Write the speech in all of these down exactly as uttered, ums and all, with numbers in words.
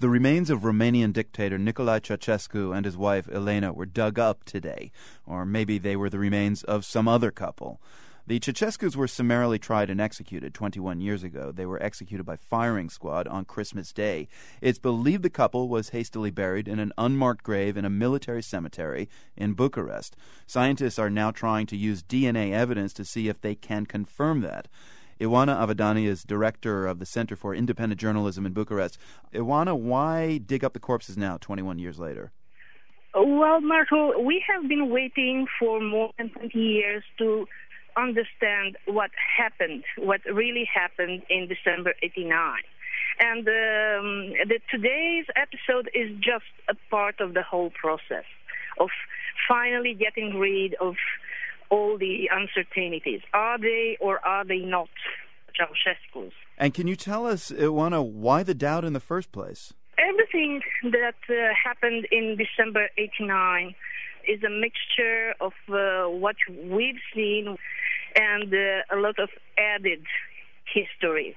The remains of Romanian dictator Nicolae Ceausescu and his wife Elena were dug up today, or maybe they were the remains of some other couple. The Ceausescus were summarily tried and executed twenty-one years ago. They were executed by firing squad on Christmas Day. It's believed the couple was hastily buried in an unmarked grave in a military cemetery in Bucharest. Scientists are now trying to use D N A evidence to see if they can confirm that. Ioana Avadani is director of the Center for Independent Journalism in Bucharest. Ioana, why dig up the corpses now, twenty-one years later? Well, Marco, we have been waiting for more than twenty years to understand what happened, what really happened in December eighty-nine. And um, the, today's episode is just a part of the whole process of finally getting rid of all the uncertainties. Are they or are they not Ceausescu's? And can you tell us, Ioana, why the doubt in the first place? Everything that uh, happened in December eighty-nine is a mixture of uh, what we've seen and uh, a lot of added history.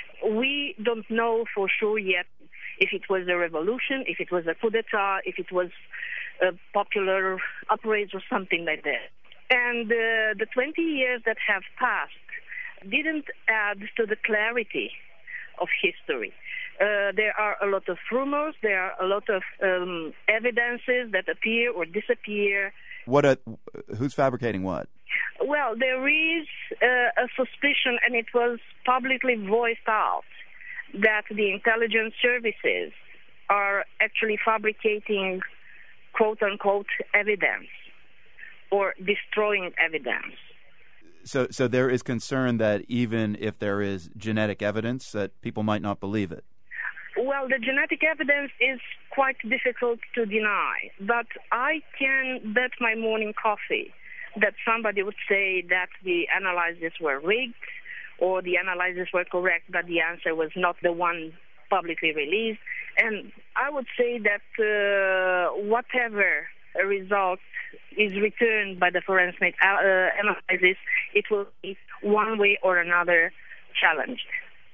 We don't know for sure yet if it was a revolution, if it was a coup d'etat, if it was a popular outrage or something like that. And uh, the twenty years that have passed didn't add to the clarity of history. Uh, there are a lot of rumors, there are a lot of um, evidences that appear or disappear. What? A, who's fabricating what? Well, there is uh, a suspicion, and it was publicly voiced out, that the intelligence services are actually fabricating quote-unquote evidence or destroying evidence. So, so there is concern that even if there is genetic evidence, that people might not believe it. Well, the genetic evidence is quite difficult to deny, but I can bet my morning coffee that somebody would say that the analyses were rigged or the analyses were correct, but the answer was not the one publicly released. And I would say that uh, whatever result is returned by the forensic uh, analysis, it will be one way or another challenged.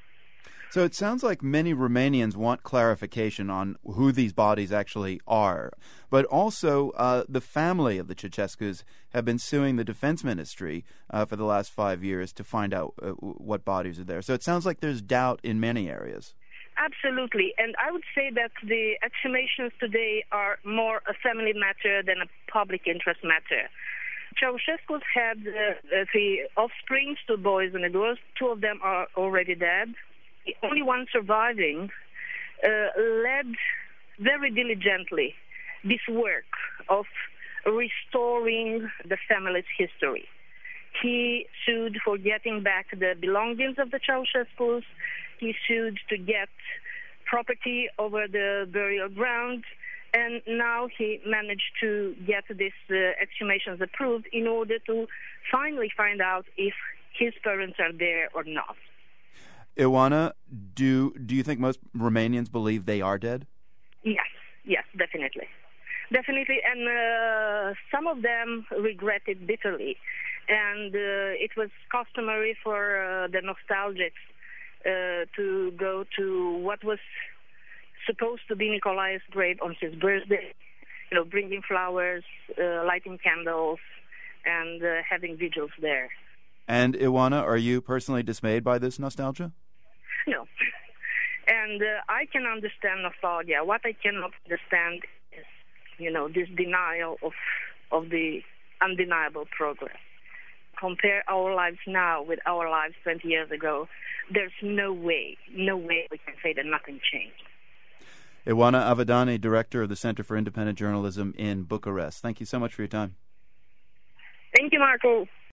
So it sounds like many Romanians want clarification on who these bodies actually are. But also, uh, the family of the Ceausescus have been suing the defense ministry uh, for the last five years to find out uh, what bodies are there. So it sounds like there's doubt in many areas. Absolutely. And I would say that the exhumations today are more a family matter than a public interest matter. Ceausescu had uh, three offspring, two boys and a girl. Two of them are already dead. The only one surviving uh, led very diligently this work of restoring the family's history. He sued for getting back the belongings of the Ceausescus. He sued to get property over the burial ground. And now he managed to get these uh, exhumations approved in order to finally find out if his parents are there or not. Ioana, do do you think most Romanians believe they are dead? Yes, yes, definitely. Definitely, and uh, some of them regret it bitterly. And uh, it was customary for uh, the nostalgics uh, to go to what was supposed to be Nicolae's grave on his birthday, you know, bringing flowers, uh, lighting candles, and uh, having vigils there. And Ioana, are you personally dismayed by this nostalgia? No. And uh, I can understand nostalgia. What I cannot understand is, you know, this denial of of the undeniable progress. Compare our lives now with our lives twenty years ago. There's no way, no way we can say that nothing changed. Ioana Avadani, director of the Center for Independent Journalism in Bucharest. Thank you so much for your time. Thank you, Marco.